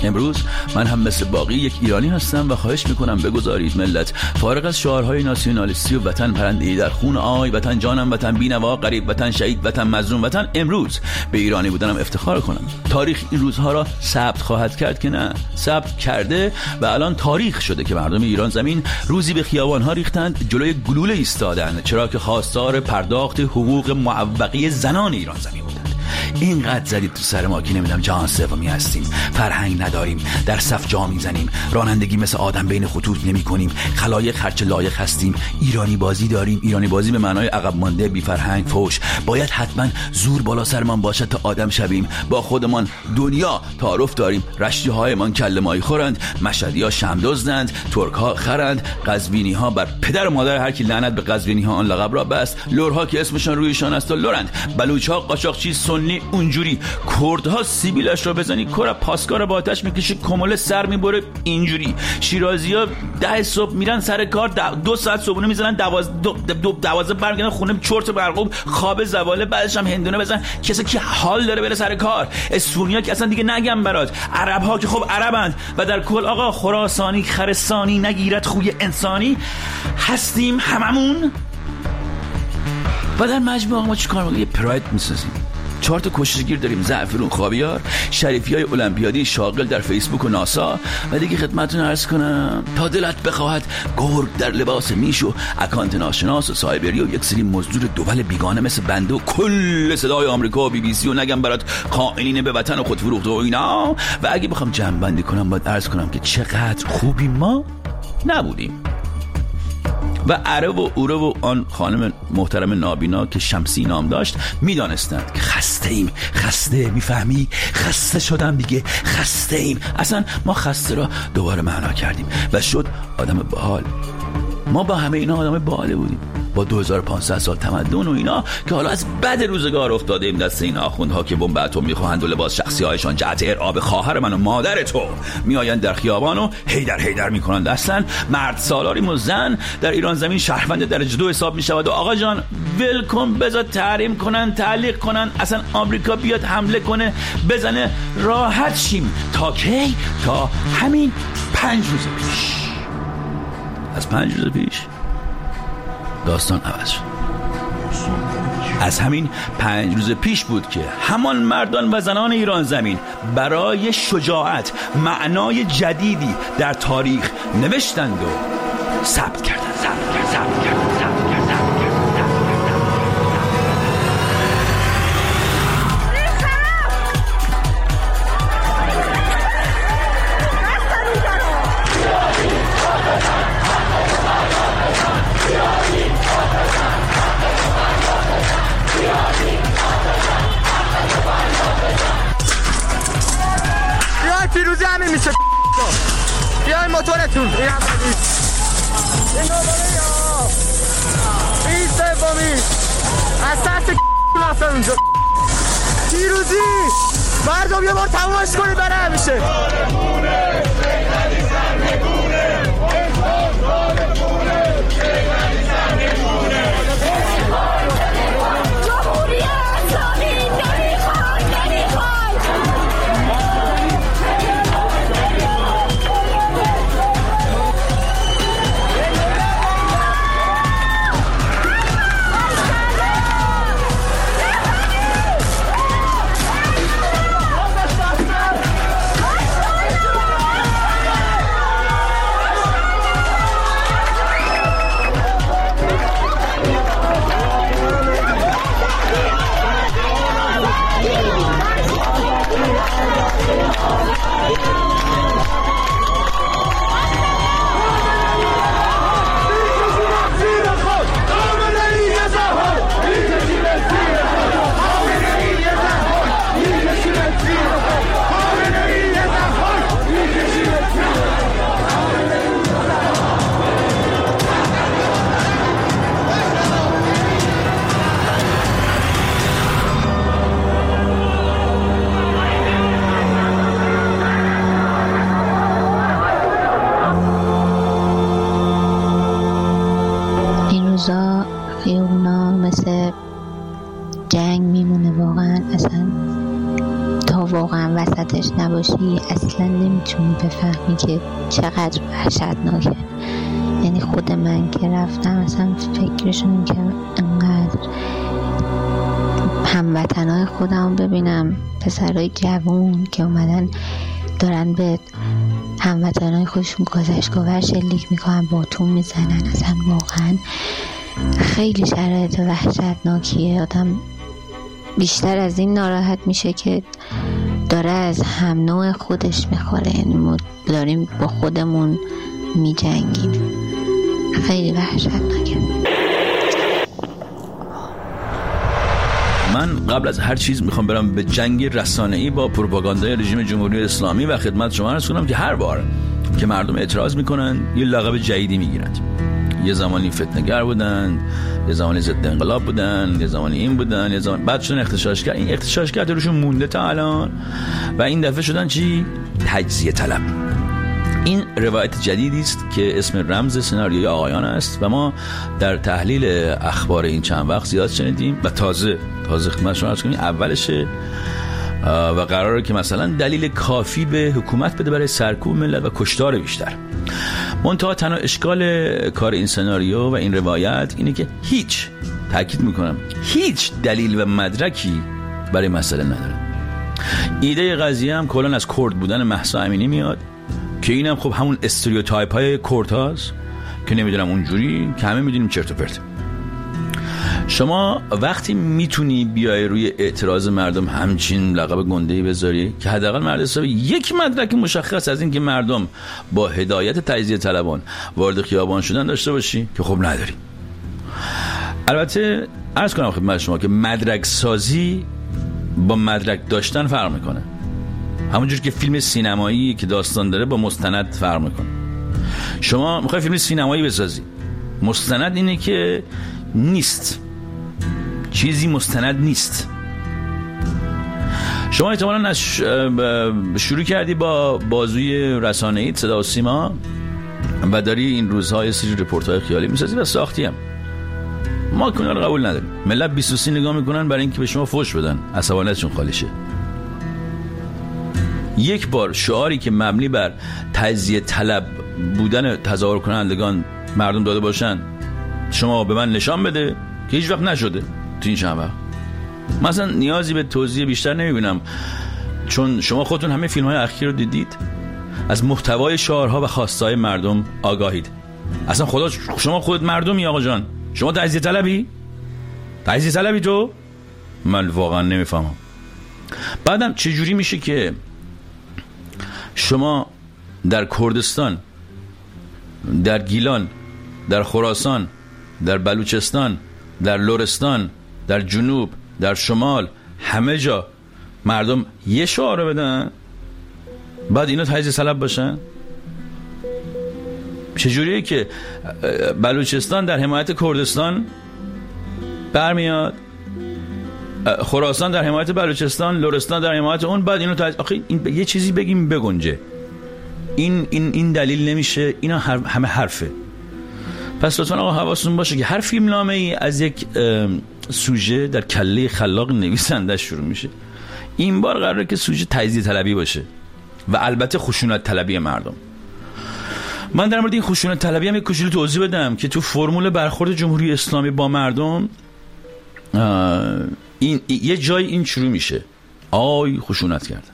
امروز من هم مثل باقی یک ایرانی هستم و خواهش میکنم بگذارید ملت فارغ از شعارهای ناسیونالیستی و وطن پرنده‌ای در خون آی، وطن جانم، وطن بی‌نوا، غریب، وطن شهید، وطن مظلوم، وطن امروز به ایرانی بودنم افتخار کنم. تاریخ این روزها را ثبت خواهد کرد که نه، ثبت کرده و الان تاریخ شده که مردم ایران زمین روزی به خیابانها ریختند، جلوی گلوله ایستادند، چرا که خواستار پرداخت حقوق معوقه زنان ایران زمین بودند. اینقدر زدید تو سر ما که نمیدونم جهان سومی هستیم، فرهنگ نداریم، در صف جا میزنیم، رانندگی مثل آدم بین خطوط نمی کنیم، خلایق هرچه لایق هستیم، ایرانی بازی داریم. ایرانی بازی به معنای عقب مانده، بی فرهنگ، فوش. باید حتما زور بالا سرمان باشه تا آدم شویم. با خودمان دنیا تعارف داریم. رشتی هایمان کله ماهی خورند، مشهدی ها شمدزدند، ترک ها خرند، قزوینی ها بر پدر و مادر هر کی لعنت به قزوینی ها آن لقب را بست، لورها که اسمشان رویشان است لورند، بلوچ ها قاچاقچی سنی اونجوری، کردها سیبیلش رو بزنی کره پاسکار با آتش میکشه، کمل سر میبره اینجوری، شیرازی‌ها 10 صبح میرن سر کار، 2 ساعت صبحونه میزنن، 12 برمیگردن خونه چرت برقوب، خواب زواله، بعدش هم هندونه بزن. کسی که حال داره بره سر کار. اسفونیا که اصلا دیگه نگم برات، عرب‌ها که خب عربند و در کل آقا خراسانی خرسانی نگیرد خوی انسانی هستیم هممون. و در مجموع ما چیکار می‌کنیم؟ یه پراید می‌سازیم. 4 تا کشتیگیر داریم، زعفرون، خاویار، شریفیای المپیادی شاغل در فیسبوک و ناسا. و دیگه خدمتتون عرض کنم تا دلت بخواهد گرگ در لباس میش و اکانت ناشناس و سایبری و یک سری مزدور دول بیگانه مثل بنده و کل صدای آمریکا و بی بی سی و نگم برات خائنین به وطن و خودفروخته و اینا. و اگه بخوام جمع بندی کنم باید عرض کنم که چقدر خوبی ما نبودیم. و عره و اوره و آن خانم محترم نابینا که شمسی نام داشت میدانستند که خسته ایم. خسته، میفهمی؟ خسته شدم دیگه، خسته ایم. اصلا ما خسته را دوباره معنا کردیم و شد آدم باحال. ما با همه اینا آدم باحاله بودیم، با 2500 سال تمدن و اینا که حالا از بد روزگار افتاده ایم دست این آخوندها که بمب اتم میخواهند و لباس شخصی هایشان جهت ارعاب خواهر من و مادر تو میآیند در خیابان و هیدر میکنند. اصلا مرد سالاریم و زن در ایران زمین شهروند درجه 2 حساب میشود و آقا جان ولکن، بذار تحریم کنن، تعلیق کنن، اصلا آمریکا بیاد حمله کنه بزنه، راحت شیم. تا کی؟ تا همین 5 روز پیش. از 5 روز پیش داستان عوض شد. از همین 5 روز پیش بود که همان مردان و زنان ایران زمین برای شجاعت معنای جدیدی در تاریخ نوشتند و ثبت کردند. پیروزی همین میشه. بیای موتورتون این اولی، این دوباره یا این سومی، از سرس رفتن اونجا. پیروزی مردم یه بار تمامش کنید برای همیشه. درگیرش نباشی اصلا نمیتونی بفهمی که چقدر وحشتناکه. یعنی خود من که رفتم اصلا فکرشون که انقدر هموطنای خودم ببینم، پسرای جوون که اومدن دارن به هموطنای خودشون گذشتگاه شلیک میکنن، باتون میزنن، اصلا واقعا خیلی شرایط وحشتناکیه. آدم بیشتر از این ناراحت میشه که داره از هم نوع خودش میخوره. یعنی ما داریم با خودمون میجنگیم. خیلی وحشتناکه. من قبل از هر چیز میخوام برم به جنگ رسانه‌ای با پروپاگاندای رژیم جمهوری اسلامی و خدمت شما عرض کنم که هر بار که مردم اعتراض میکنن یه لقب جدیدی میگیرند. یه زمانی فتنه‌گر بودن، یه زمانی ضد انقلاب بودن، یه زمانی این بودن، یه زمان بعد شدن اغتشاشگر. این اغتشاشگر روشون مونده تا الان و این دفعه شدن چی؟ تجزیه طلب. این روایت جدیدی است که اسم رمز سناریوی آقایان است و ما در تحلیل اخبار این چند وقت زیاد شنیدیم و تازه خدمت شما عرض کنیم اولشه و قراره که مثلا دلیل کافی به حکومت بده برای سرکوب ملت و کشتار بیشتر. منتها تنها اشکال کار این سناریو و این روایت اینه که هیچ، تاکید میکنم، هیچ دلیل و مدرکی برای مسئله نداره. ایده قضیه هم کلا از کرد بودن مهسا امینی میاد که اینم خب همون استریوتایپ های کرد هاست که نمیدونم اونجوری که همه میدونیم چرت و پرت. شما وقتی میتونی بیای روی اعتراض مردم همچین لقب گنده‌ای بذاری که حداقل مرد حسابی یک مدرک مشخص از این که مردم با هدایت تجزیه طلبان وارد خیابان شدن داشته باشی، که خب نداری. البته عرض کنم خدمت شما که مدرک سازی با مدرک داشتن فرق میکنه. همونجور که فیلم سینمایی که داستان داره با مستند فرق میکنه. شما میخوای فیلم سینمایی بسازی، مستند اینه که نیست، چیزی مستند نیست. شما احتمالاً از شروع کردی با بازوی رسانه‌ای صدا و سیما و داری این روزهای سری رپورت‌های خیالی میسازی و ساختی هم. ما کنار قبول نداریم. ملت 23 نگاه میکنن برای اینکه به شما فوش بدن، عصبانیتشون خالی شه. یک بار شعاری که مبنی بر تجزیه طلب بودن تظاهر کنندگان مردم داده باشن شما به من نشان بده که هیچ وقت نشده تو این چند وقت. مثلا نیازی به توضیح بیشتر نمیبینم، چون شما خودتون همه فیلم های اخیر رو دیدید، از محتوای شعارها و خواستهای مردم آگاهید. اصلا خدا شما خودت مردمی آقا جان، شما تجزیه طلبی تو؟ من واقعا نمیفهمم. بعدم چجوری میشه که شما در کردستان، در گیلان، در خراسان، در بلوچستان، در لرستان، در جنوب، در شمال، همه جا مردم یه شعار رو بدن بعد اینا تجزیه طلب باشن؟ چجوریه که بلوچستان در حمایت کردستان برمیاد، خراسان در حمایت بلوچستان، لرستان در حمایت اون، بعد اینو آخه این یه چیزی بگیم بگنجه. این دلیل نمیشه، اینا همه حرفه. پس لطفا آقا حواستون باشه که هر فیلم نامه ای از یک سوژه در کله خلاق نویسنده شروع میشه. این بار قراره که سوژه تجزیه طلبی باشه و البته خشونت طلبی مردم. من در مورد این خشونت طلبی هم یک کوچولو توضیح بدم که تو فرمول برخورد جمهوری اسلامی با مردم این یه جای این شروع میشه، آی خشونت کردند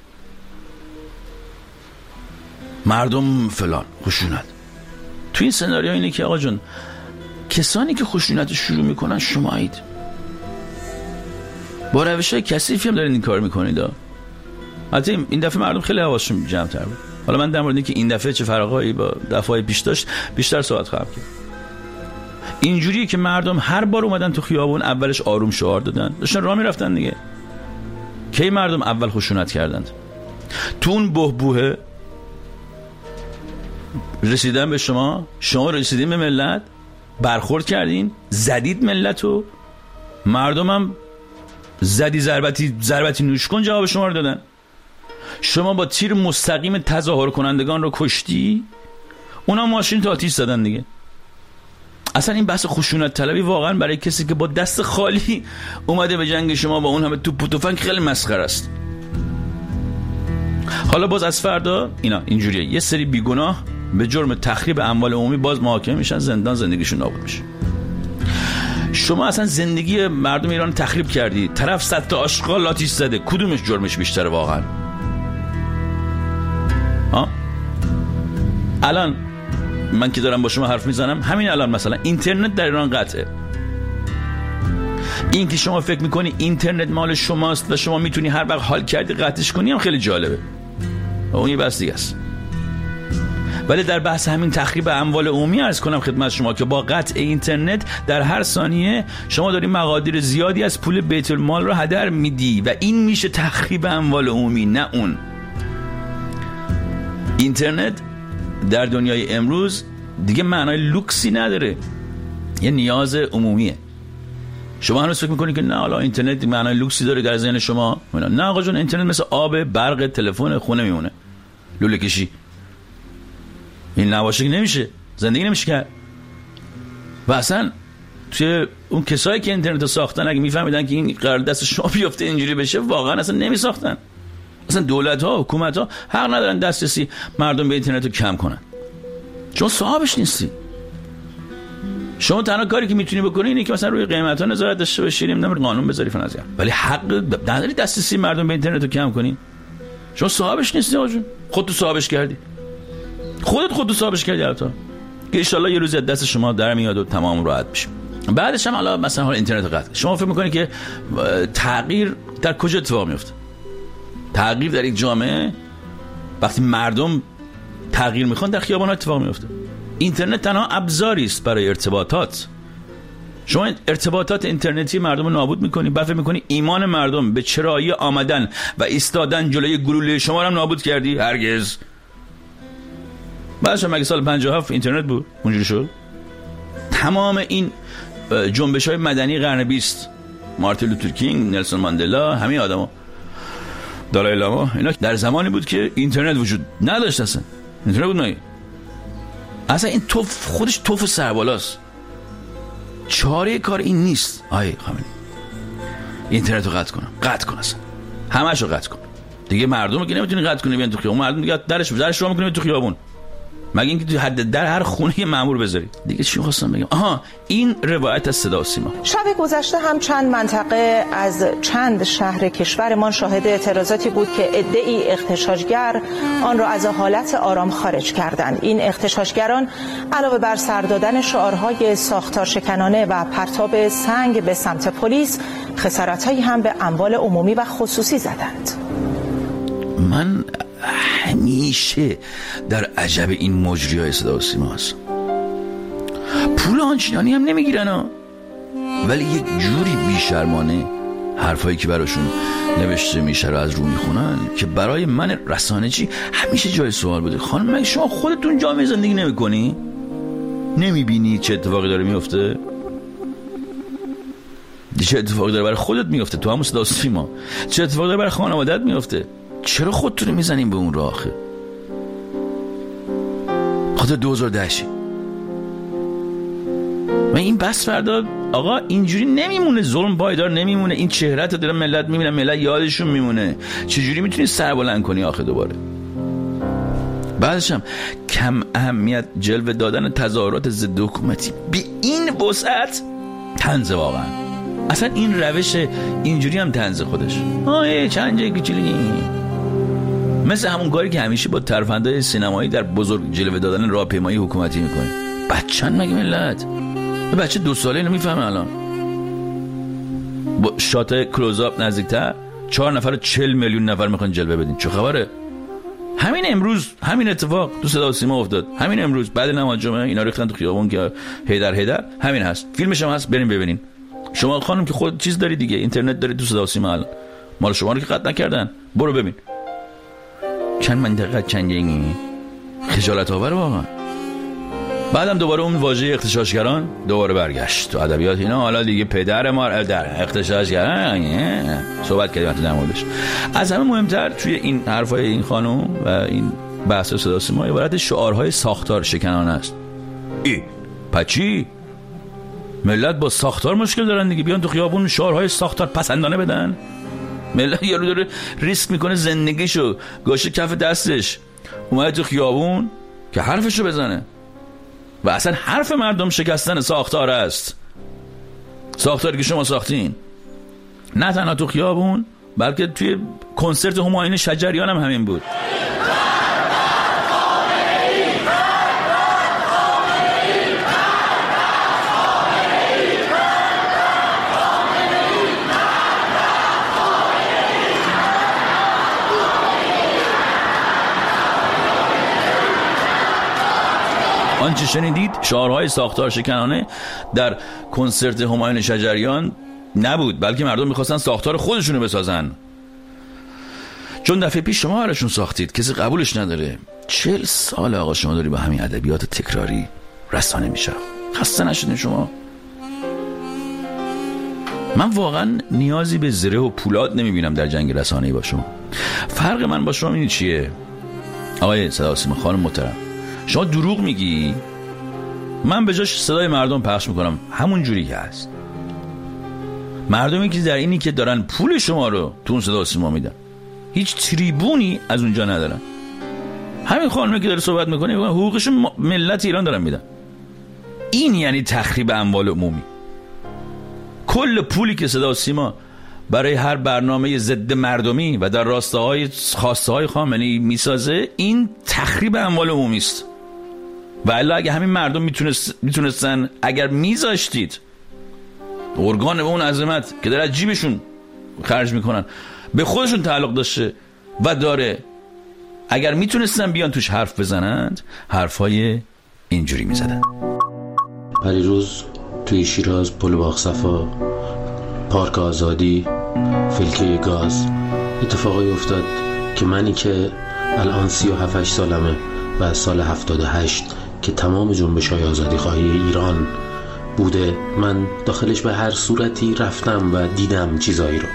مردم فلان خشونت. تو این سناریو اینه که آقا جان کسانی که خشونت شروع میکنن شمایید، با روش‌های کثیفی هم دارین این کار میکنید. البته این دفعه مردم خیلی حواسشون جمع‌تر بود. حالا من در مورد اینکه این دفعه چه فرقایی با دفعه‌های پیش داشت بیشتر صحبت خواهم کرد. اینجوریه که مردم هر بار اومدن تو خیابون اولش آروم شعار دادن، داشتن راه میرفتن دیگه. کی مردم اول خشونت کردند؟ تو اون بحبوحه رسیدن به شما رسیدین به ملت، برخورد کردین، زدید ملتو، مردم هم زدی ضربتی نوش کن جواب شما رو دادن. شما با تیر مستقیم تظاهر کنندگان رو کشتی، اونا ماشین تا آتیش زدن دیگه. اصلا این بحث خشونت طلبی واقعا برای کسی که با دست خالی اومده به جنگ شما با اون همه توپ و تفنگ خیلی مسخره است. حالا باز از فردا اینا اینجوریه، یه سری بیگناه به جرم تخریب اموال عمومی باز محاکمه میشن، زندان، زندگیشون نابود میشه. شما اصلا زندگی مردم ایران تخریب کردی، طرف 100 تا آشغال آتیش زده، کدومش جرمش بیشتره واقعا؟ الان من که دارم با شما حرف میزنم، همین الان مثلا اینترنت در ایران قطعه. این که شما فکر میکنی اینترنت مال شماست و شما میتونی هر وقت حال کردی قطعش کنی هم خیلی جالبه، اون یه بحث دیگه است. ولی در بحث همین تخریب اموال عمومی عرض کنم خدمت شما که با قطع اینترنت در هر ثانیه شما داری مقادیر زیادی از پول بیت المال رو هدر میدی و این میشه تخریب اموال عمومی، نه اون. اینترنت در دنیای امروز دیگه معنای لوکسی نداره، یه نیاز عمومیه. شما هنوز فکر میکنی که نه حالا اینترنت معنای لوکسی داره در ذهن شما؟ نه آقا جون، اینترنت مثل آب، برق، تلفن، خونه میمونه. لوله کشی این نباشه که نمیشه، زندگی نمیشه کرد. و اصلا توی اون کسایی که اینترنت رو ساختن اگه میفهمیدن که این قرار دست شما بیفته اینجوری بشه، واقعا اصلا نمیساختن. اصلا دولت ها، حکومت ها حق ندارن دسترسی مردم به اینترنت رو کم کنن، چون صاحبش نیستی. شما تنها کاری که میتونی بکنی اینه که مثلا روی قیمت ها نظارت داشته باشی، نمیدونم قانون بذاری فلان از این، ولی حق نداری دسترسی مردم به اینترنت رو کم کنی. شما صاحبش نیستی آقا جون، خودت صاحبش کردی، خودت صاحبش کردی. البته که ان شاءالله یه روزی از دست شما در میاد و تمام راحت بشه. بعدش هم حالا مثلا حال اینترنت قطع، شما فکر میکنی که تغییر در کجا اتفاق میفته؟ تغییر در یک جامعه وقتی مردم تغییر میخوان در خیابان‌ها اتفاق میفته. اینترنت تنها ابزاری است برای ارتباطات. شما ارتباطات اینترنتی مردم رو نابود میکنی، بعد فکر میکنی ایمان مردم به چرایی آمدن و ایستادن جلوی گلوله شما رو هم نابود کردی؟ هرگز. بعدش مگه سال 57 اینترنت بود اونجوری شد؟ تمام این جنبش‌های مدنی قرن 20، مارتین لوتر کینگ، نلسون ماندلا، همین آدما، دالای لاما، اینا در زمانی بود که اینترنت وجود نداشت. اصلا اینترنت بود نه، اصلا این توف خودش توف سربالاست. چاره کار این نیست. آی خامنه‌ای اینترنت رو قطع کن، اصلا همه‌شو قطع کن دیگه. مردم رو که نمیتونی قطع کنی بیان تو خیابون، مردم دیگه درش رو میکنی تو خیابون، مگه اینکه تو حد در هر خونه یه مأمور بذاری دیگه. چی خواستم بگم؟ این روایت از صدا و سیما. شب گذشته هم چند منطقه از چند شهر کشورمان شاهد اعتراضاتی بود که عده‌ای اغتشاشگر آن را از حالت آرام خارج کردند. این اغتشاشگران علاوه بر سر دادن شعارهای ساختار شکنانه و پرتاب سنگ به سمت پلیس، خسارت‌هایی هم به اموال عمومی و خصوصی زدند. من همیشه در عجب این مجریای صدا و سیما هستم. پول آنچنانی هم نمیگیرن ولی یک جوری بیشرمانه حرفایی که براشون نوشته میشه رو از رو میخونن که برای من رسانه‌چی همیشه جای سوال بوده. خانم مگه شما خودتون جامعه زندگی نمی‌کنی؟ نمیبینی چه اتفاقی داره میفته؟ چه اتفاقی داره برای خودت میفته تو همون صدا و سیما؟ چه اتفاقی داره برای خانواده‌ات میفته؟ چرا خودتون رو میزنیم به اون راه آخه؟ خاطر 2010 و این بس فردا آقا اینجوری نمیمونه، ظلم پایدار نمیمونه. این چهره‌ت داره ملت میبینن، ملت یادشون میمونه. چجوری میتونی سر بلند کنی آخه دوباره؟ بعدش هم کم اهمیت جلوه دادن تظاهرات ضد حکومتی به این وسعت طنز. واقعا اصلا این روش اینجوری هم طنز خودش. چند جایی کچلی مثل همون کاری که همیشه با ترفندهای سینمایی در بزرگ جلوه دادن راهپیمایی حکومتی میکنه. بچه‌ن مگه ملت؟ بچه 2 ساله اینو میفهمه. الان با شات کلوزآپ نزدیکتر 4 نفر 40 میلیون نفر میخوان جلوه بدین. چه خبره؟ همین امروز همین اتفاق تو صدا و سیما افتاد. همین امروز بعد نماز جمعه اینا ریختن تو خیابون که هیدر همین هست. فیلمش هم هست، بریم ببینین. شما خانم که خود چیز داری دیگه، اینترنت داری، تو صدا و سیما الان مال شما رو که قطع نکردن، برو ببین. چند منطقه چند جنگی خجالت آور واقعا. بعدم دوباره اون واژه اغتشاشگران دوباره برگشت تو ادبیات اینا. حالا دیگه پدر ما در اغتشاشگران صحبت کردیم تو در موردش. از همه مهمتر توی این حرفای این خانم و این بحث صدا و سیما عبارت شعارهای ساختار شکنانه است. پچی ملت با ساختار مشکل دارن دیگه، بیان تو خیابون شعارهای ساختار پسندانه بدن. ملت یارو داره ریسک میکنه زندگیشو گاشه کف دستش، اومده تو خیابون که حرفشو بزنه. و اصلا حرف مردم شکستن ساختار است، ساختاری که شما ساختین. نه تنها تو خیابون بلکه توی کنسرت همایون شجریان هم همین بود. آنچه شنیدید شعارهای ساختار شکنانه در کنسرت همایون شجریان نبود، بلکه مردم میخواستن ساختار خودشونو بسازن. چون دفعه پیش شما براشون ساختید، کسی قبولش نداره. 40 سال آقا شما داری با همین ادبیات تکراری رسانه میشه. خسته نشدین شما؟ من واقعا نیازی به زره و پولاد نمیبینم در جنگ رسانه‌ای با شما. فرق من با شما این چیه؟ آقای صدا و سیما خانم محترم، شما دروغ میگی، من به جاش صدای مردم پخش میکنم همون جوری که هست. مردمی که در اینی که دارن پول شما رو تو اون صدا و سیما میدن، هیچ تریبونی از اونجا ندارن. همین خانمی که داره صحبت میکنه حقوقش ملت ایران دارن میدن. این یعنی تخریب اموال عمومی. کل پولی که صدا و سیما برای هر برنامه ضد مردمی و در راستاهای خواسته های خامنه‌ای میسازه، این تخریب اموال عمومی است. و الا اگه همین مردم میتونستن، اگر میذاشتید ارگان به اون عظمت که داره از جیبشون خرج میکنن به خودشون تعلق داشته و داره، اگر میتونستن بیان توش حرف بزنند، حرفای اینجوری میزدن. پریروز توی شیراز، پل باغصفا، پارک آزادی، فلکه گاز، اتفاقی افتاد که منی که الان 37 سالمه و از سال 78 که تمام جنبش‌های آزادی خواهی ایران بوده، من داخلش به هر صورتی رفتم و دیدم چیزایی رو.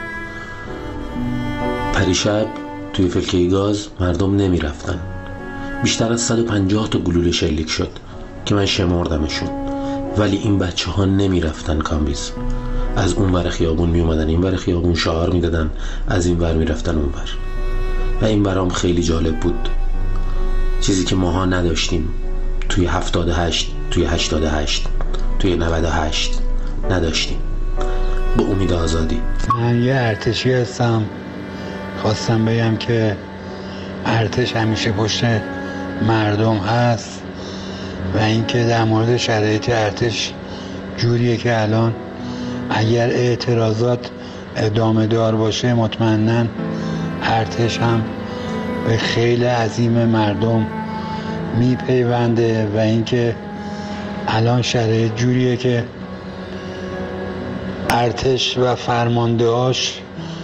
پریشب توی فلکه گاز مردم نمی رفتن. بیشتر از 150 تا گلوله شلیک شد که من شمردمشون، ولی این بچه ها نمی رفتن کامبیز. از اون ور خیابون می اومدن این ور خیابون، شعار می دادن، از این ور می رفتن اون ور. و این برام خیلی جالب بود، چیزی که ماها نداشتیم توی 78 توی 88 توی 98 نداشتیم. به امید آزادی. من یه ارتشی هستم، خواستم بگم که ارتش همیشه پشت مردم هست و اینکه در مورد شرایط ارتش جوریه که الان اگر اعتراضات ادامه دار باشه، مطمئناً ارتش هم به خیلی عظیم مردم میپیونده و اینکه الان شرایط جوریه که ارتش و فرماندهاش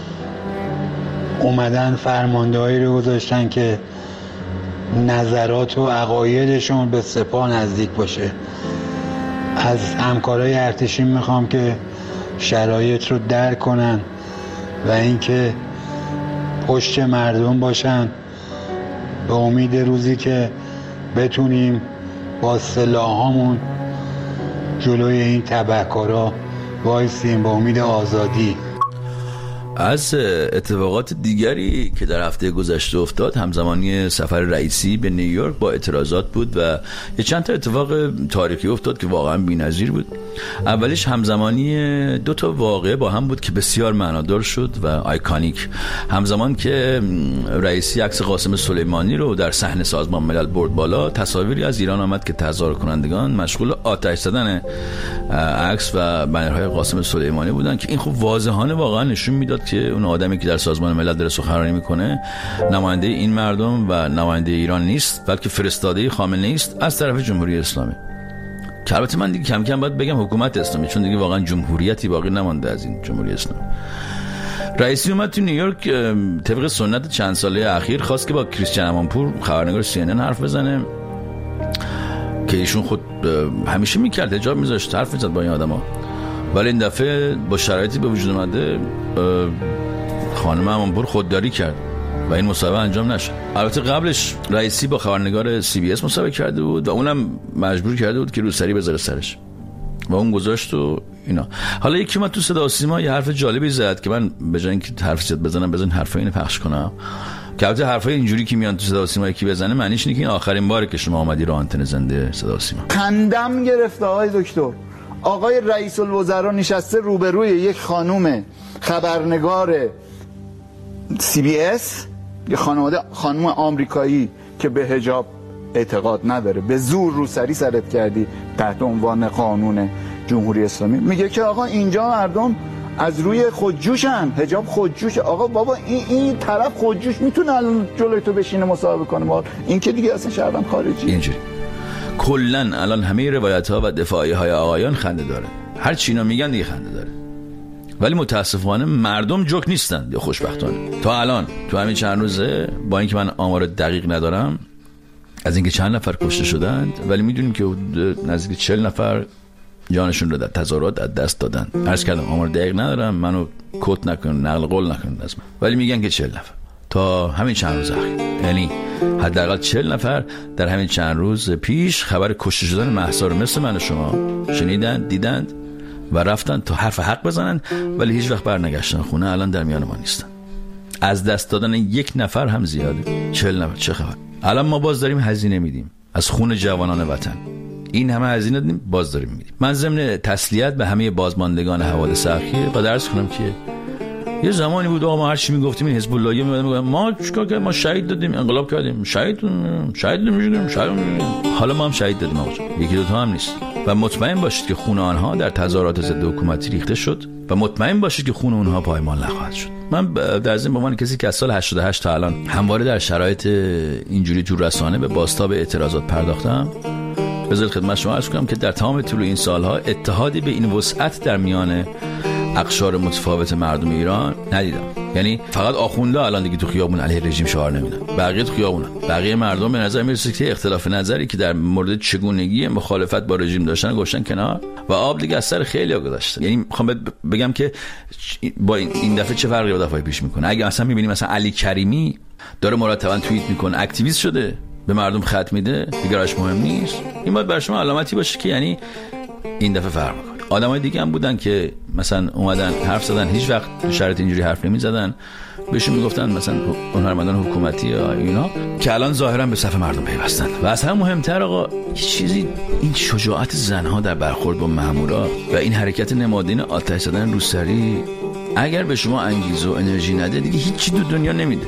اومدن فرماندهایی رو گذاشتن که نظرات و عقایدشون به سپاه نزدیک باشه. از همکارای ارتشی میخوام که شرایط رو درک کنن و اینکه پشت مردم باشن، به امید روزی که بتونیم با سلاحامون جلوی این تبهکارا وایسیم، به امید آزادی. از اتفاقات دیگری که در هفته گذشته افتاد، همزمانی سفر رئیسی به نیویورک با اعتراضات بود و یه چند تا اتفاق تاریخی افتاد که واقعا بی‌نظیر بود. اولیش همزمانی 2 تا واقعه با هم بود که بسیار معنادار شد و آیکونیک. همزمان که رئیسی عکس قاسم سلیمانی رو در صحنه سازمان ملل برد بالا، تصاویری از ایران آمد که تظاهر کنندگان مشغول آتش زدن عکس و بنرهای قاسم سلیمانی بودن که این خب واضحانه واقعا نشون میداد که اون آدمی که در سازمان ملل داره سخنرانی میکنه نماینده این مردم و نماینده ایران نیست، بلکه فرستاده خامنه‌ای است از طرف جمهوری اسلامی. که البته من دیگه کم کم باید بگم حکومت اسلامی، چون دیگه واقعا جمهوریتی باقی نمانده از این جمهوری اسلامی. رئیسی اومد تو نیویورک، طبق سنت چند ساله اخیر خواست که با کریستیان امانپور خبرنگار CNN حرف بزنه که ایشون خود همیشه میکرد، حجاب میذاشت، حرف میزد با این آدما. ولی این دفعه با شرایطی به وجود اومده خانم امانپور خودداری کرد و این مصاحبه انجام نشد. البته قبلش رئیسی با خبرنگار CBS مصاحبه کرده بود و اونم مجبور کرده بود که روسری بذاره سرش و اون گذاشت و اینا. حالا یکی من تو صدا و سیما یه حرف جالبی زد که من به جای اینکه حرف زیاد بزنم بزن حرفای اینو پخش کنم، که البته حرفای اینجوری که میان تو صدا و سیما یکی بزنه معنیش اینه که این آخرین باره که شما اومدی رو آنتن زنده صدا و سیما. خندم گرفته آقای دکتر. آقای رئیس الوزراء نشسته روبروی یک خانم خبرنگار CBS، یه خانم آمریکایی که به حجاب اعتقاد نداره، به زور روسری سرت کردی تحت عنوان قانون جمهوری اسلامی، میگه که آقا اینجا مردم از روی خودجوشن، حجاب خودجوش. آقا بابا این طرف خودجوش میتونه الان جلوی تو بشینه مصاحبه کنه، این که دیگه اصلا شهرم خارجی. اینجوری کلن الان همه روایت ها و دفاعی های آقایان خنده داره، هر چی اینا میگن دیگه خنده داره، ولی متاسفانه مردم جوک نیستن یا خوشبختانه. تا الان تو همین چند روزه، با اینکه من آمار دقیق ندارم از اینکه چند نفر کشته شدند، ولی میدونیم که نزدیک 40 نفر جانشون رو در تظاهرات از دست دادن. عرض کردم آمار دقیق ندارم، منو کوت نکنن، نقل قول نکنن از من، ولی میگن که 40 نفر تا همین چند روز اخیر، یعنی حداقل 40 نفر در همین چند روز پیش خبر کشته شدن مهسا رو مثل من و شما شنیدند، دیدند و رفتن تا حرف حق بزنن، ولی هیچ وقت برنگشتن خونه. الان در میان ما نیستن. از دست دادن یک نفر هم زیاده. 40 نفر چه خبر؟ الان ما باز داریم هزینه میدیم از خون جوانان وطن. این همه هزینه دادیم، باز داریم میدیم. من ضمن تسلیت به همه بازماندگان حوادث اخیر با درس کنم که یه زمانی بود آقا ما هر چی میگفتیم این حزب اللهی میگفتن ما چیکار کردیم، ما شهید دادیم، انقلاب کردیم، شهید میشدیم. حالا ما هم شهید دادیم آقا، یکی دو تا هم نیست. و مطمئن باشید که خون آنها در تظاهرات ضد حکومتی ریخته شد و مطمئن باشید که خون اونها پایمال نخواهد شد. من در ضمن به عنوان کسی که از سال 88 تا الان همواره در شرایط اینجوری تو رسانه به بازتاب اعتراضات پرداختم، بذار خدمت شما عرض کنم که در تمام طول این سالها اتحادی به این وسعت در میان اقشار متفاوت مردم ایران ندیدم. یعنی فقط آخونده الان دیگه تو خیابون علیه رژیم شعار نمیدن، بقیه تو خیابونن. بقیه مردم به نظر میرسه که اختلاف نظری که در مورد چگونگی مخالفت با رژیم داشتن گذاشتن کنار و آب دیگه از سر خیلی‌ها گذشته. یعنی میخوام بگم که با این دفعه چه فرقی با دفعه پیش میکنه. اگه مثلا میبینیم مثلا علی کریمی داره مرتبا توییت میکنه، اکتیویست شده، به مردم خط میده، دیگه راش مهم نیست، این باید برای شما علامتی باشه که یعنی این دفعه فرق میکنه. آدمای دیگه هم بودن که مثلا اومدن حرف زدن، هیچ وقت تو شرایط اینجوری حرف نمیزدن، بهشون میگفتن مثلا هنرمندان حکومتی یا اینا، که الان ظاهرا به صف مردم پیوستن. و از هم مهمتر آقا یه چیزی، این شجاعت زنها در برخورد با مامورا و این حرکت نمادین آتش زدن روسری، اگر به شما انگیزه و انرژی نده دیگه هیچی تو دنیا نمیده.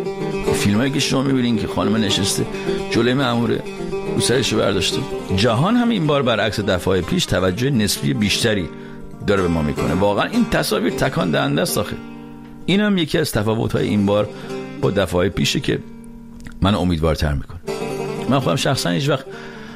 فیلمایی که شما میبینین که خانم نشسته جلوی ماموره رو سرش برداشته، جهان هم این بار برعکس دفعه پیش توجه نسبی بیشتری داره به ما میکنه. واقعا این تصاویر تکان دهنده است آخه. این هم یکی از تفاوت‌های این بار با دفعه پیشه که من امیدوارتر میکنه. من خودم شخصا هیچ وقت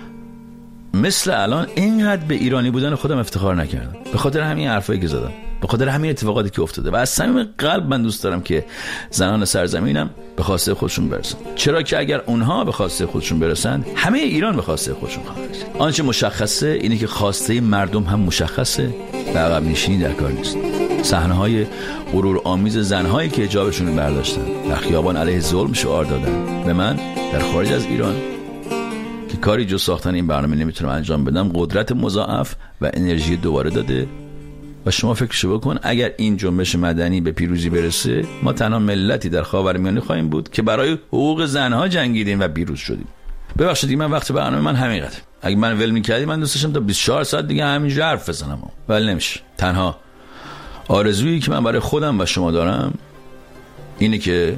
مثل الان اینقدر به ایرانی بودن خودم افتخار نکردم، به خاطر همین حرفایی که زدم، به خاطر همین اتفاقاتی که افتاده. و از صمیم قلب من دوست دارم که زنان سرزمینم به خواسته خودشون برسن، چرا که اگر اونها به خواسته خودشون برسن همه ایران به خواسته خودشون خواهد رسید. آنچه مشخصه اینه که خواسته مردم هم مشخصه و عقب نشینی در کار نیست. صحنه‌های غرور آمیز زنهایی که حجابشون رو برداشتن، در خیابان علیه ظلم شعار دادن، به من در خارج از ایران که کاری جز ساختن این برنامه نمیتونم انجام بدم قدرت مضاعف و انرژی دوباره داده. و شما فکرشو بکن اگر این جنبش مدنی به پیروزی برسه، ما تنها ملتی در خاورمیانه خواهیم بود که برای حقوق زنها جنگیدیم و پیروز شدیم. ببخشید دیگه من وقت برنامه من همین قدر. اگه من ول می‌کردی من دوست داشتم تا 24 ساعت دیگه همینجوری حرف بزنم، ولی نمیشه. تنها آرزویی که من برای خودم و شما دارم اینه که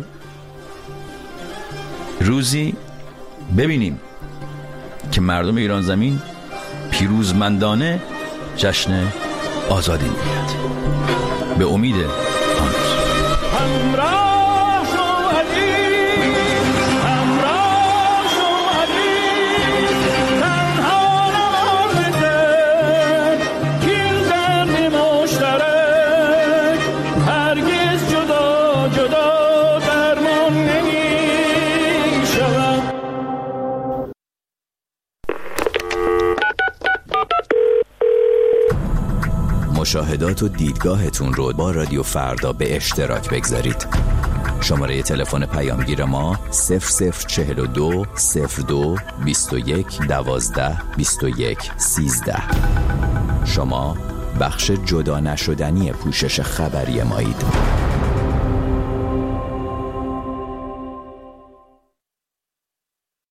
روزی ببینیم که مردم ایران زمین پیروزمندانه جشن آزادی می‌گیرد. به امید آن روز. مشاهدات و دیدگاهتون رو با رادیو فردا به اشتراک بگذارید. شماره تلفن پیامگیر ما 0042 02 21 12 21 13. شما بخش جدا نشدنی پوشش خبری مایید.